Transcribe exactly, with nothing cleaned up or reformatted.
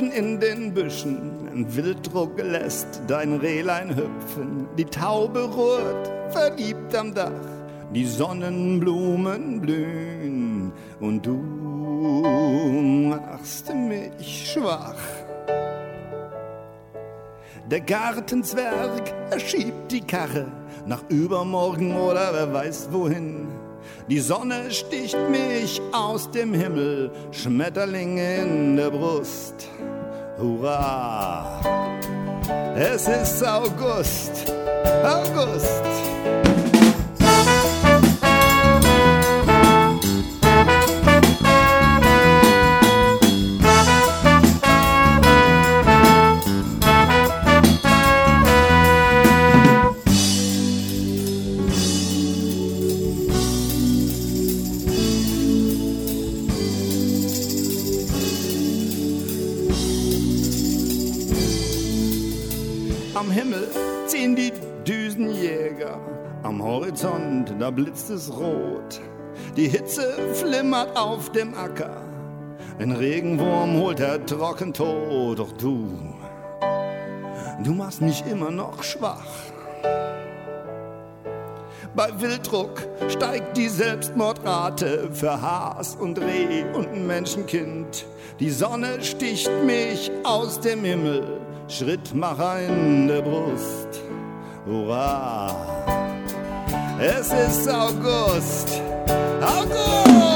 Pfeifen in den Büschen, ein Wilddruck lässt dein Rehlein hüpfen, die Taube rurt, verliebt am Dach, die Sonnenblumen blühen und du machst mich schwach. Der Gartenzwerg, er schiebt die Karre nach übermorgen oder wer weiß wohin. Die Sonne sticht mich aus dem Himmel, Schmetterlinge in der Brust. Hurra! Es ist August, August. Am Himmel ziehen die Düsenjäger, am Horizont, da blitzt es rot. Die Hitze flimmert auf dem Acker, ein Regenwurm holt er trocken tot. Doch du, du machst mich immer noch schwach. Bei Wilddruck steigt die Selbstmordrate für Has und Reh und ein Menschenkind. Die Sonne sticht mich aus dem Himmel, Schrittmacher in der Brust. Hurra! Es ist August, August!